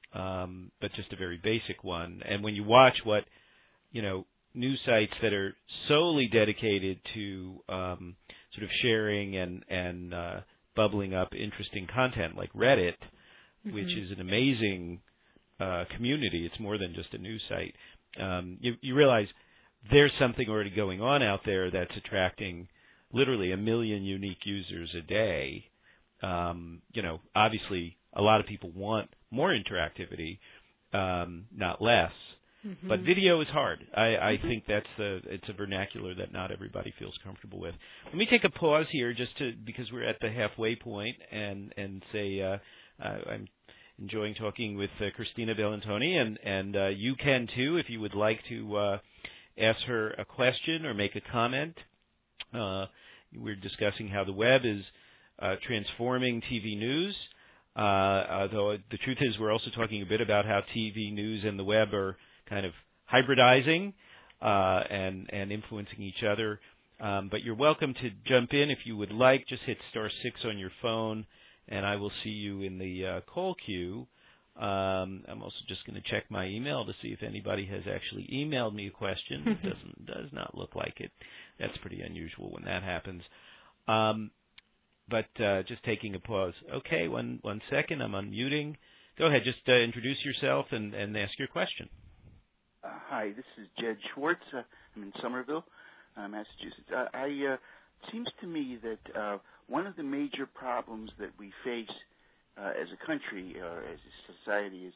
S1: Um, but just a very basic one. And when you watch what, you know, news sites that are solely dedicated to um, sort of sharing and, and uh, bubbling up interesting content, like Reddit, mm-hmm. which is an amazing uh, community. It's more than just a news site. Um, you, you realize there's something already going on out there that's attracting literally a million unique users a day. Um, you know, obviously a lot of people want more interactivity, um, not less. Mm-hmm. But video is hard. I, I mm-hmm. think that's a, it's a vernacular that not everybody feels comfortable with. Let me take a pause here just to because we're at the halfway point and and say uh, uh, I'm enjoying talking with uh, Christina Bellantoni, and and uh, you can too if you would like to uh, ask her a question or make a comment. Uh, we're discussing how the web is uh, transforming T V news. Uh, although the truth is, we're also talking a bit about how T V news and the web are kind of hybridizing uh, and and influencing each other. Um, but you're welcome to jump in if you would like. Just hit star six on your phone, and I will see you in the uh, call queue. Um, I'm also just going to check my email to see if anybody has actually emailed me a question. It doesn't does not look like it. That's pretty unusual when that happens. Um, but uh, just taking a pause. Okay, one one second. I'm unmuting. Go ahead. Just uh, introduce yourself and, and ask your question.
S3: Uh, hi, this is Jed Schwartz. Uh, I'm in Somerville, uh, Massachusetts. Uh, I uh, it seems to me that uh, one of the major problems that we face uh, as a country or as a society is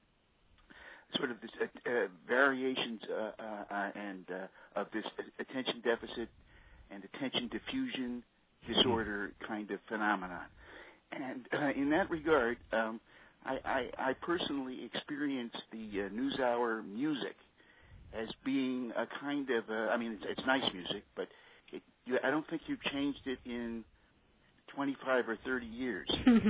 S3: sort of this uh, uh, variations uh, uh, and uh, of this attention deficit and attention diffusion disorder kind of phenomenon. And uh, in that regard, um, I, I, I personally experienced the uh, NewsHour music as being a kind of, a, I mean, it's, it's nice music, but it, you, I don't think you've changed it in twenty-five or thirty years.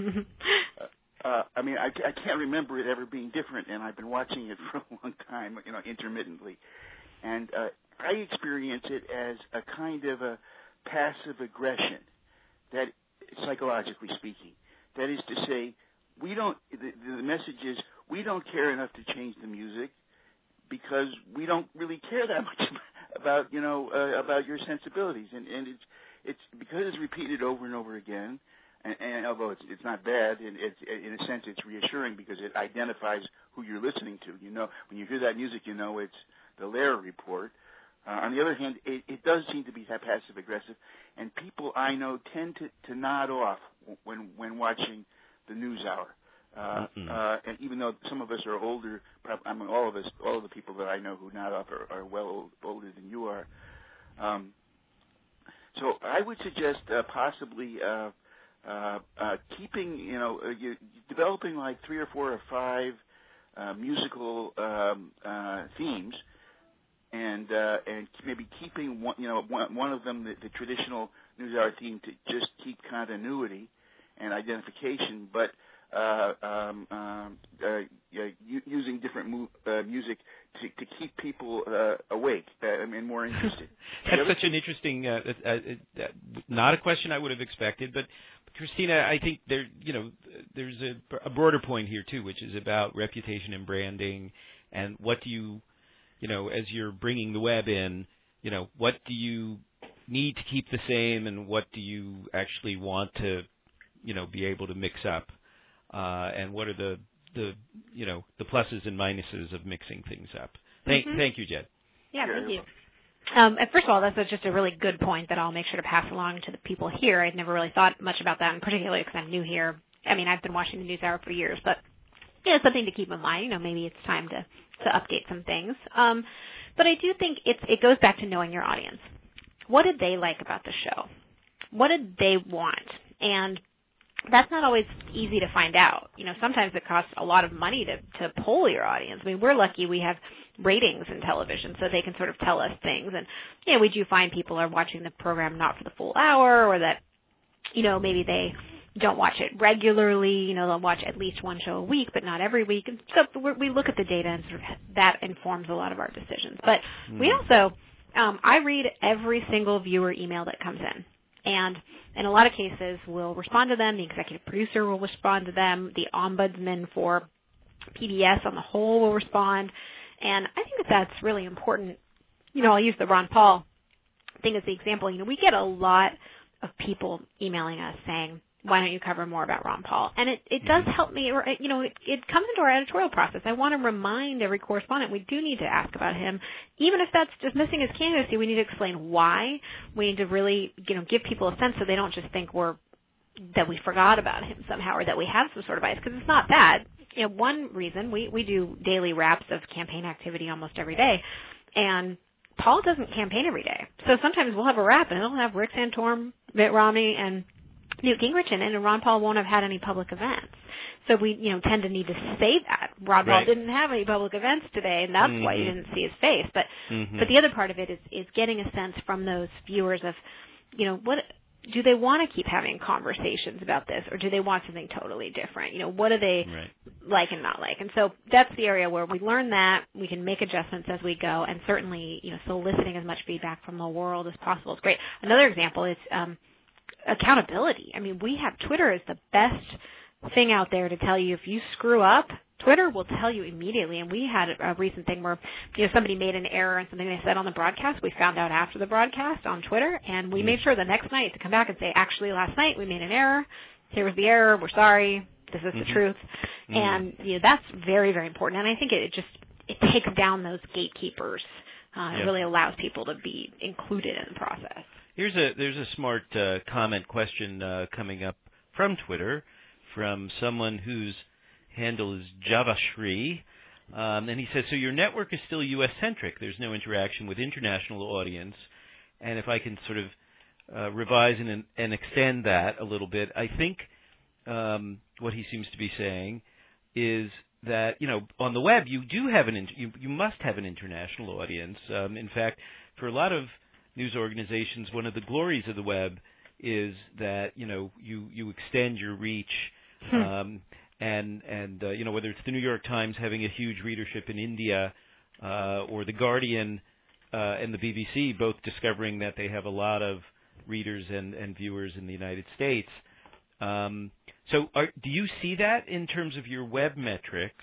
S3: uh, uh, I mean, I, I can't remember it ever being different, and I've been watching it for a long time, you know, intermittently. And uh, I experience it as a kind of a passive aggression, that psychologically speaking. That is to say, we don't. The, the message is we don't care enough to change the music because we don't really care that much about you know uh, about your sensibilities, and and it's it's because it's repeated over and over again. And, and although it's it's not bad, and it's in a sense it's reassuring because it identifies who you're listening to. You know, when you hear that music, you know it's the Lehrer Report. Uh, on the other hand, it, it does seem to be passive aggressive, and people I know tend to, to nod off when when watching the NewsHour. Uh, mm-hmm. uh, and even though some of us are older, I mean all of us, all of the people that I know who nod off are, are well old, older than you are. Um, so I would suggest uh, possibly uh, uh, uh, keeping, you know, uh, you, developing like three or four or five uh, musical um, uh, themes. And uh, and maybe keeping one, you know, one, one of them, the, the traditional NewsHour theme, to just keep continuity and identification, but uh, um, um, uh, using different mu- uh, music to, to keep people uh, awake uh, and more interested.
S1: That's such an interesting, uh, uh, uh, not a question I would have expected, but Christina, I think there, you know, there's a, a broader point here too, which is about reputation and branding, and what do you You know, as you're bringing the web in, you know, what do you need to keep the same, and what do you actually want to, you know, be able to mix up, uh, and what are the, the, you know, the pluses and minuses of mixing things up? Thank, mm-hmm. thank you, Jed.
S2: Yeah, thank you. Um, and first of all, that's just a really good point that I'll make sure to pass along to the people here. I'd never really thought much about that, and particularly because I'm new here. I mean, I've been watching the NewsHour for years, but you know, something to keep in mind. You know, maybe it's time to, to update some things. Um, but I do think it's, it goes back to knowing your audience. What did they like about the show? What did they want? And that's not always easy to find out. You know, sometimes it costs a lot of money to, to poll your audience. I mean, we're lucky we have ratings in television, so they can sort of tell us things. And, you know, we do find people are watching the program not for the full hour, or that, you know, maybe they don't watch it regularly. You know, they'll watch at least one show a week, but not every week. And so we're, we look at the data, and sort of that informs a lot of our decisions. But mm. we also, um, I read every single viewer email that comes in. And in a lot of cases, we'll respond to them. The executive producer will respond to them. The ombudsman for P B S on the whole will respond. And I think that that's really important. You know, I'll use the Ron Paul thing as the example. You know, we get a lot of people emailing us saying, why don't you cover more about Ron Paul? And it, it does help me, or, you know, it, it comes into our editorial process. I want to remind every correspondent we do need to ask about him. Even if that's just missing his candidacy, we need to explain why. We need to really, you know, give people a sense so they don't just think we're, that we forgot about him somehow, or that we have some sort of bias, because it's not that. You know, one reason, we, we do daily wraps of campaign activity almost every day, and Paul doesn't campaign every day. So sometimes we'll have a wrap, and it'll have Rick Santorum, Mitt Romney, and Newt Gingrich in it, and Ron Paul won't have had any public events. So we, you know, tend to need to say that. Ron Paul
S1: right.
S2: didn't have any public events today, and that's mm-hmm. why you didn't see his face. But mm-hmm. but the other part of it is, is getting a sense from those viewers of, you know, what do they want to keep having conversations about this, or do they want something totally different? You know, what do they
S1: right.
S2: like and not like? And so that's the area where we learn that. We can make adjustments as we go, and certainly, you know, soliciting as much feedback from the world as possible is great. Another example is um, accountability. I mean, we have Twitter is the best thing out there to tell you if you screw up. Twitter will tell you immediately, and we had a recent thing where, you know, somebody made an error in something they said on the broadcast. We found out after the broadcast on Twitter, and we made sure the next night to come back and say, actually, last night we made an error. Here was the error. We're sorry. This is mm-hmm. the truth. Mm-hmm. And, you know, that's very, very important. And I think it, it just it takes down those gatekeepers. Uh,
S1: yep.
S2: It really allows people to be included in the process.
S1: Here's a there's a smart uh, comment question uh, coming up from Twitter from someone whose handle is JavaShree, um, and he says, so your network is still U S-centric. There's no interaction with international audience. And if I can sort of uh, revise and, and extend that a little bit, I think um, what he seems to be saying is that, you know, on the web you do have an, you, you must have an international audience. Um, in fact, for a lot of news organizations, one of the glories of the web is that, you know, you, you extend your reach,
S2: Hmm.
S1: um, and, and uh, you know, whether it's the New York Times having a huge readership in India, uh, or the Guardian uh, and the B B C both discovering that they have a lot of readers and, and viewers in the United States. Um, so are, do you see that in terms of your web metrics?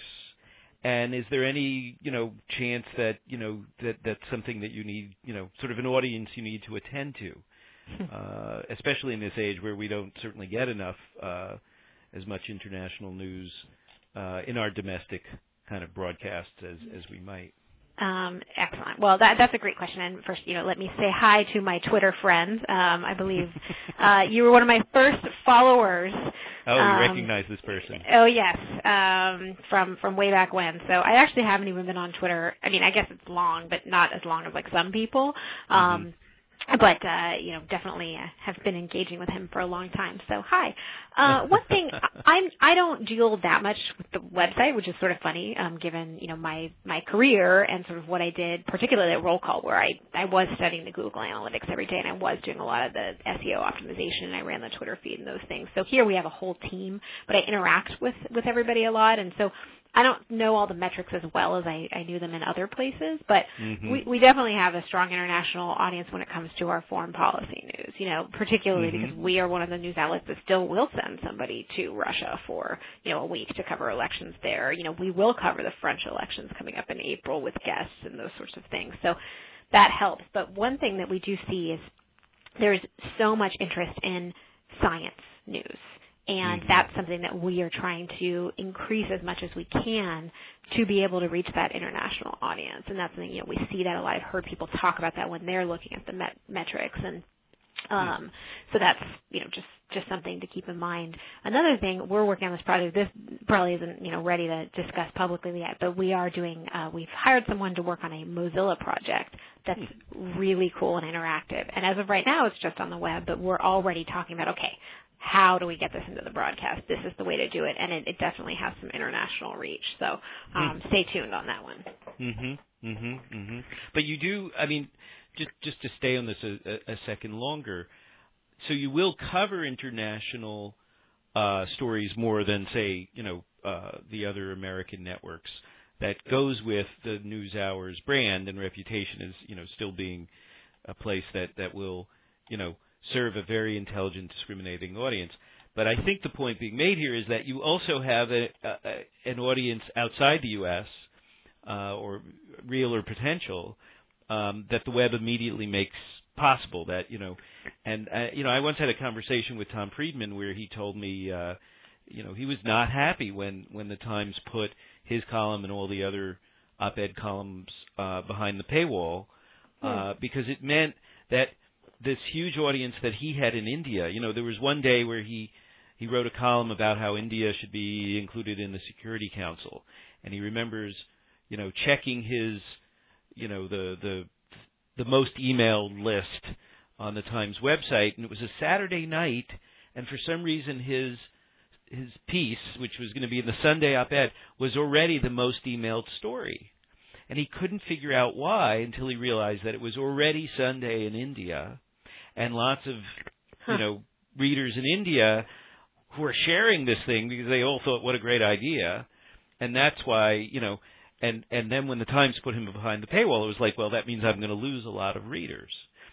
S1: And is there any, you know, chance that, you know, that that's something that you need, you know, sort of an audience you need to attend to, uh, especially in this age where we don't certainly get enough, uh, as much international news, uh, in our domestic kind of broadcasts as, as we might?
S2: Um, excellent. Well, that, that's a great question. And first, you know, let me say hi to my Twitter friends. Um, I believe uh, you were one of my first followers.
S1: Oh, you
S2: um,
S1: recognize this person?
S2: Oh, yes, um, from from way back when. So I actually haven't even been on Twitter. I mean, I guess it's long, but not as long as like some people. Um,
S1: mm-hmm.
S2: But, uh, you know, definitely uh, have been engaging with him for a long time. So, hi. Uh, one thing, I'm, I don't deal that much with the website, which is sort of funny, um, given, you know, my, my career and sort of what I did, particularly at Roll Call, where I, I was studying the Google Analytics every day, and I was doing a lot of the S E O optimization, and I ran the Twitter feed and those things. So here we have a whole team, but I interact with, with everybody a lot, and so I don't know all the metrics as well as I, I knew them in other places, but
S1: mm-hmm.
S2: we, we definitely have a strong international audience when it comes to our foreign policy news, you know, particularly
S1: mm-hmm.
S2: because we are one of the news outlets that still will send somebody to Russia for, you know, a week to cover elections there. You know, we will cover the French elections coming up in April with guests and those sorts of things. So that helps. But one thing that we do see is there's so much interest in science news. And
S1: mm-hmm.
S2: that's something that we are trying to increase as much as we can to be able to reach that international audience. And that's something, you know, we see that a lot. I've heard people talk about that when they're looking at the met- metrics. And um, so that's, you know, just, just something to keep in mind. Another thing, we're working on this project. This probably isn't, you know, ready to discuss publicly yet, but we are doing, uh, we've hired someone to work on a Mozilla project that's really cool and interactive. And as of right now, it's just on the web, but we're already talking about, okay, how do we get this into the broadcast? This is the way to do it, and it, it definitely has some international reach. So um,
S1: mm.
S2: stay tuned on that one.
S1: Mm-hmm, mm-hmm, mm-hmm. But you do, I mean, just just to stay on this a, a, a second longer, so you will cover international uh, stories more than, say, you know, uh, the other American networks. That goes with the NewsHour's brand and reputation as, you know, still being a place that, that will, you know, serve a very intelligent, discriminating audience. But I think the point being made here is that you also have a, a, an audience outside the U S, uh, or real or potential, um, that the web immediately makes possible. That, you know, and uh, you know, I once had a conversation with Tom Friedman where he told me, uh, you know, he was not happy when when the Times put his column and all the other op-ed columns uh, behind the paywall, uh, hmm. because it meant that this huge audience that he had in India, you know, there was one day where he he wrote a column about how India should be included in the Security Council, and he remembers, you know, checking his, you know, the the the most emailed list on the Times website, and it was a Saturday night, and for some reason his his piece, which was going to be in the Sunday op-ed, was already the most emailed story. And he couldn't figure out why until he realized that it was already Sunday in India, and lots of,
S2: huh.
S1: you know, readers in India who were sharing this thing because they all thought, what a great idea. And that's why, you know, and, and then when the Times put him behind the paywall, it was like, well, that means I'm going to lose a lot of readers.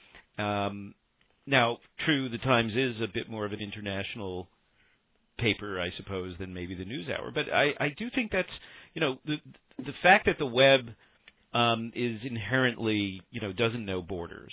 S1: Um, now, true, the Times is a bit more of an international paper, I suppose, than maybe the NewsHour. But I, I do think that's, you know, the the fact that the web um, is inherently, you know, doesn't know borders,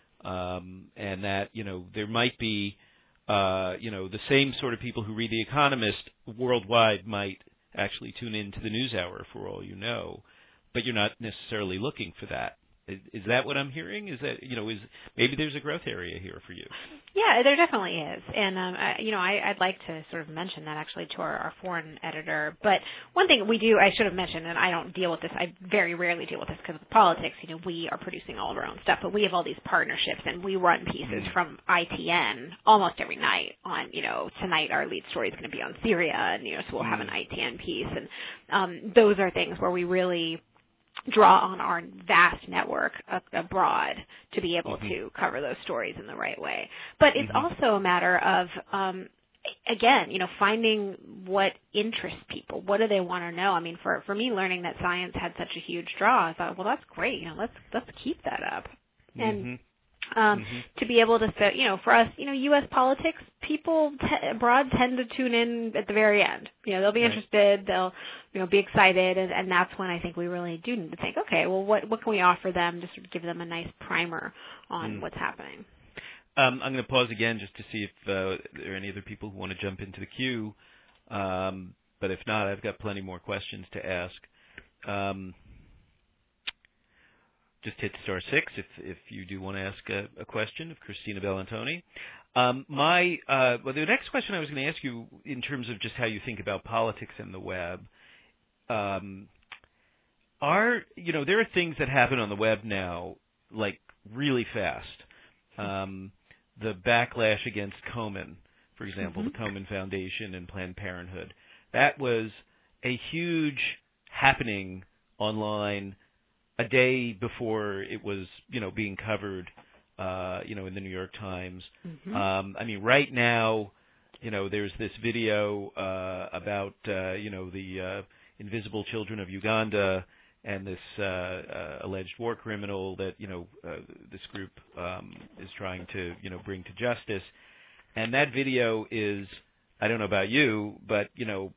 S1: um, and that, you know, there might be, uh, you know, the same sort of people who read The Economist worldwide might actually tune in to the NewsHour for all you know, but you're not necessarily looking for that. Is, is that what I'm hearing? Is that, you know, is maybe there's a growth area here for you?
S2: Yeah, there definitely is. And, um, I, you know, I, I'd like to sort of mention that actually to our, our foreign editor. But one thing we do, I should have mentioned, and I don't deal with this, I very rarely deal with this because of politics, you know, we are producing all of our own stuff, but we have all these partnerships and we run pieces mm. from I T N almost every night on, you know, tonight our lead story is going to be on Syria, and, you know, so we'll mm. have an I T N piece. And um, those are things where we really draw on our vast network abroad to be able mm-hmm. to cover those stories in the right way. But it's mm-hmm. also a matter of, um, again, you know, finding what interests people. What do they want to know? I mean, for for me, learning that science had such a huge draw, I thought, well, that's great. You know, let's let's keep that up. And
S1: mm-hmm.
S2: Um,
S1: mm-hmm.
S2: to be able to say, you know, for us, you know, U S politics, people t- abroad tend to tune in at the very end. You know, they'll be
S1: right. interested,
S2: they'll, you know, be excited, and, and that's when I think we really do need to think, okay, well, what what can we offer them to sort of give them a nice primer on mm. what's happening.
S1: Um, I'm going to pause again just to see if uh, there are any other people who want to jump into the queue. Um, but if not, I've got plenty more questions to ask. Um, Just hit star six if if you do want to ask a, a question of Christina Bellantoni. Um, my uh, well, the next question I was going to ask you in terms of just how you think about politics and the web um, are you know there are things that happen on the web now like really fast. Um, the backlash against Komen, for example, mm-hmm. the Komen Foundation and Planned Parenthood, that was a huge happening online. A day before it was, you know, being covered, uh, you know, in the New York Times. Mm-hmm. Um, I mean, right now, you know, there's this video uh, about, uh, you know, the uh, invisible children of Uganda and this uh, uh, alleged war criminal that, you know, uh, this group um, is trying to, you know, bring to justice. And that video is, I don't know about you, but, you know,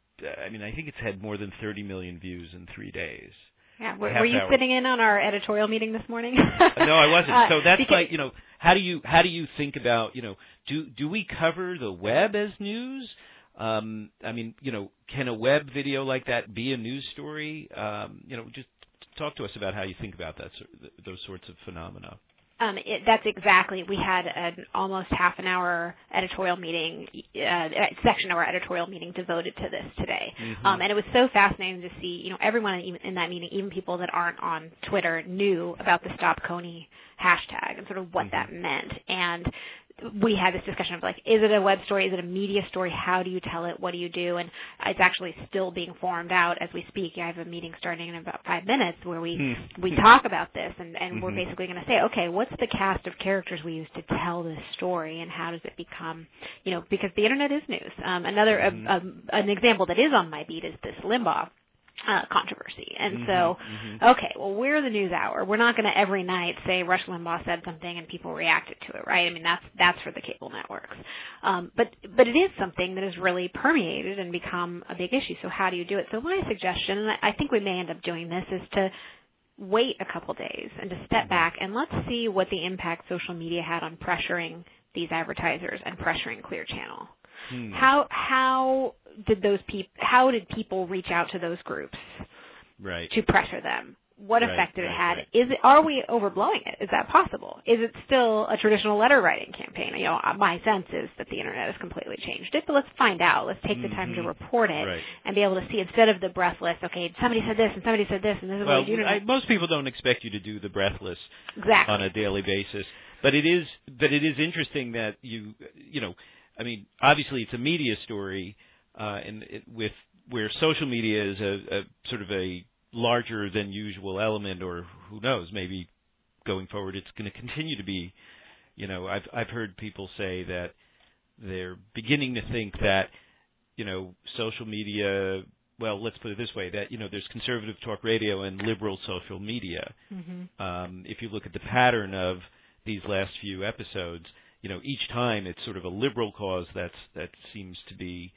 S1: I mean, I think it's had more than thirty million views in three days.
S2: Yeah, were, were you hour. sitting in on our editorial meeting this morning?
S1: No, I wasn't.
S2: Uh,
S1: so that's
S2: because,
S1: like, you know, how do you how do you think about, you know, do do we cover the web as news? Um, I mean, you know, can a web video like that be a news story? Um, you know, just talk to us about how you think about that those sorts of phenomena.
S2: Um, it, that's exactly. We had an almost half an hour editorial meeting, uh, section of our editorial meeting devoted to this today, mm-hmm. um, and it was so fascinating to see. You know, everyone in that meeting, even people that aren't on Twitter, knew about the Stop Kony hashtag and sort of what mm-hmm. that meant. And we had this discussion of like, is it a web story? Is it a media story? How do you tell it? What do you do? And it's actually still being formed out as we speak. I have a meeting starting in about five minutes where we mm-hmm. we talk about this, and, and mm-hmm. we're basically going to say, okay, what's the cast of characters we use to tell this story, and how does it become, you know, because the internet is news. Um, another mm-hmm. a, a, an example that is on my beat is this Limbaugh Uh, controversy. And
S1: mm-hmm,
S2: so,
S1: mm-hmm.
S2: okay, well, we're the news hour. We're not going to every night say Rush Limbaugh said something and people reacted to it, right? I mean, that's that's for the cable networks. Um, but but it is something that has really permeated and become a big issue. So how do you do it? So my suggestion, and I think we may end up doing this, is to wait a couple days and to step back and let's see what the impact social media had on pressuring these advertisers and pressuring Clear Channel. Hmm. How how did those people? How did people reach out to those groups
S1: right.
S2: to pressure them? What
S1: right,
S2: effect did it
S1: right,
S2: had?
S1: Right.
S2: Is it? Are we overblowing it? Is that possible? Is it still a traditional letter writing campaign? You know, my sense is that the internet has completely changed it. But let's find out. Let's take the time
S1: mm-hmm.
S2: to report it
S1: right.
S2: and be able to see instead of the breathless. Okay, somebody said this and somebody said this and this is
S1: well,
S2: what you do.
S1: I, most people don't expect you to do the breathless
S2: exactly.
S1: on a daily basis, but it is. But it is interesting that you you know. I mean, obviously, it's a media story, uh, and it, with where social media is a, a sort of a larger than usual element, or who knows, maybe going forward, it's going to continue to be. You know, I've I've heard people say that they're beginning to think that, you know, social media. Well, let's put it this way: that you know, there's conservative talk radio and liberal social media. Mm-hmm. Um, if you look at the pattern of these last few episodes. You know, each time it's sort of a liberal cause that's that seems to be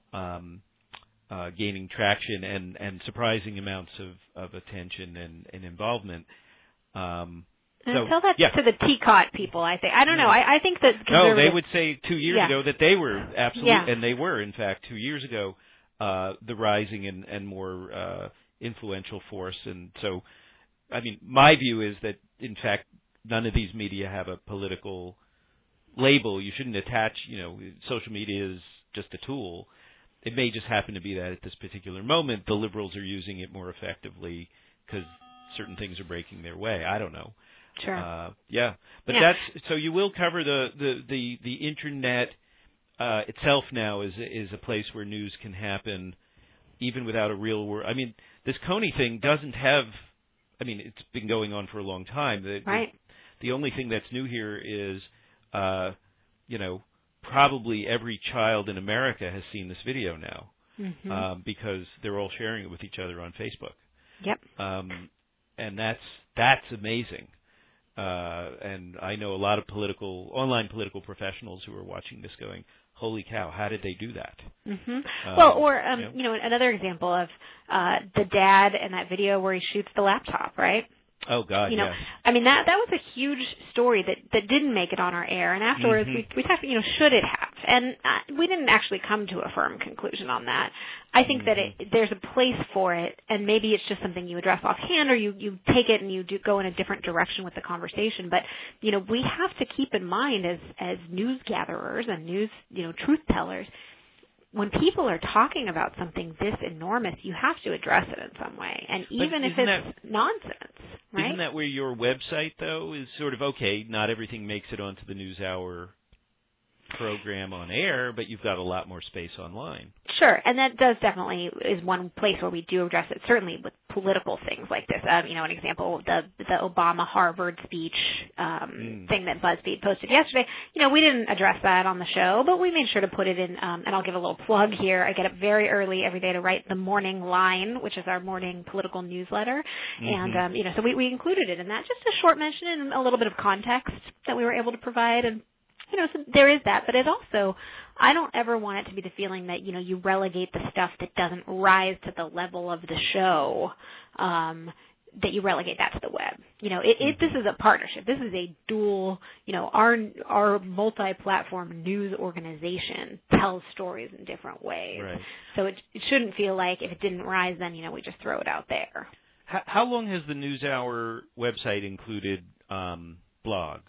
S1: um, uh, gaining traction and, and surprising amounts of, of attention and, and involvement. Um,
S2: and
S1: so,
S2: tell that
S1: yeah.
S2: to the T C O T people. I think I don't know. I, I think that
S1: no, they would say two years
S2: yeah.
S1: ago that they were absolutely,
S2: yeah.
S1: and they were in fact two years ago uh, the rising and, and more uh, influential force. And so, I mean, my view is that, in fact, none of these media have a political label. You shouldn't attach, you know, social media is just a tool. It may just happen to be that at this particular moment, the liberals are using it more effectively because certain things are breaking their way. I don't know.
S2: Sure.
S1: Uh, yeah. But
S2: yeah.
S1: that's, so you will cover the, the, the, the internet uh, itself now is, is a place where news can happen even without a real world. I mean, this Coney thing doesn't have, I mean, it's been going on for a long time. The,
S2: right.
S1: the, the only thing that's new here is, uh, you know, probably every child in America has seen this video now,
S2: mm-hmm.
S1: um, because they're all sharing it with each other on Facebook.
S2: Yep.
S1: Um, and that's that's amazing. Uh, and I know a lot of political online political professionals who are watching this, going, "Holy cow! How did they do that?"
S2: Mm-hmm.
S1: Um,
S2: well, or um,
S1: you know?
S2: you know, another example of uh, the dad in that video where he shoots the laptop, right?
S1: Oh God,
S2: you know,
S1: yes.
S2: I mean that that was a huge story that that didn't make it on our air, and afterwards
S1: mm-hmm.
S2: we we talked, you know, should it have? And uh, we didn't actually come to a firm conclusion on that. I think
S1: mm-hmm.
S2: that it, there's a place for it, and maybe it's just something you address offhand, or you you take it and you do go in a different direction with the conversation. But you know, we have to keep in mind as as news gatherers and news, you know, truth tellers, when people are talking about something this enormous, you have to address it in some way. And even if it's
S1: that,
S2: nonsense, right?
S1: Isn't that where your website, though, is sort of, okay, not everything makes it onto the NewsHour program on air, but you've got a lot more space online.
S2: Sure, and that does definitely is one place where we do address it, certainly with political things like this. Um, you know, an example, the the Obama Harvard speech um, mm. thing that BuzzFeed posted yesterday. You know, we didn't address that on the show, but we made sure to put it in, um, and I'll give a little plug here. I get up very early every day to write the Morning Line, which is our morning political newsletter. Mm-hmm. And, um, you know, so we, we included it in that, just a short mention and a little bit of context that we were able to provide. And you know, so there is that, but it also, I don't ever want it to be the feeling that, you know, you relegate the stuff that doesn't rise to the level of the show, um, that you relegate that to the web. You know, it, it, this is a partnership. This is a dual, you know, our our multi-platform news organization tells stories in different ways.
S1: Right.
S2: So it, it shouldn't feel like if it didn't rise, then, you know, we just throw it out there.
S1: How, how long has the NewsHour website included um, blogs?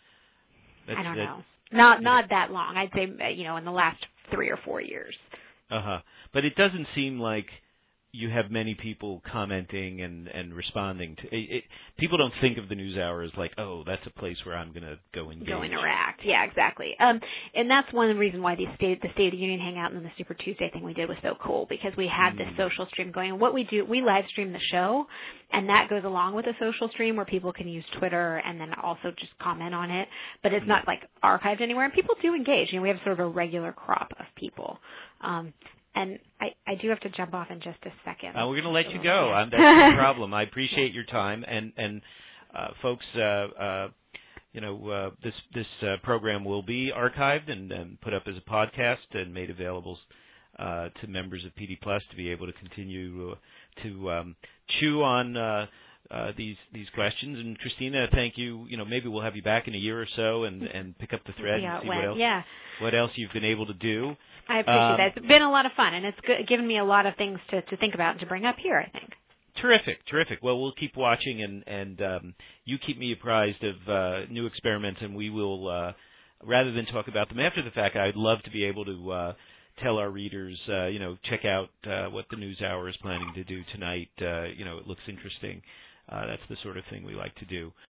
S1: That's,
S2: I don't
S1: that,
S2: know. Not not that long. I'd say, you know, in the last three or four years.
S1: Uh-huh. But it doesn't seem like you have many people commenting and, and responding to it, it. People don't think of the NewsHour as like, oh, that's a place where I'm going to go engage.
S2: Go interact. Yeah, exactly. Um, and that's one reason why the State, the State of the Union Hangout and the Super Tuesday thing we did was so cool, because we had mm. this social stream going. And what we do, we live stream the show, and that goes along with a social stream where people can use Twitter and then also just comment on it. But it's mm. not like archived anywhere, and people do engage. You know, we have sort of a regular crop of people. Um, And I, I do have to jump off in just a second.
S1: Uh, we're going to let you go. Um, that's no problem. I appreciate your time. And, and uh, folks, uh, uh, you know, uh, this this uh, program will be archived and, and put up as a podcast and made available uh, to members of P D Plus to be able to continue uh, to um, chew on uh, uh, these these questions. And Christina, thank you. You know, maybe we'll have you back in a year or so and, and pick up the thread
S2: yeah,
S1: and see
S2: when,
S1: what else
S2: yeah.
S1: what else you've been able to do.
S2: I appreciate
S1: um,
S2: that. It's been a lot of fun, and it's good, given me a lot of things to, to think about and to bring up here, I think.
S1: Terrific, terrific. Well, we'll keep watching, and, and um, you keep me apprised of uh, new experiments, and we will, uh, rather than talk about them after the fact, I'd love to be able to uh, tell our readers, uh, you know, check out uh, what the NewsHour is planning to do tonight. Uh, you know, it looks interesting. Uh, that's the sort of thing we like to do.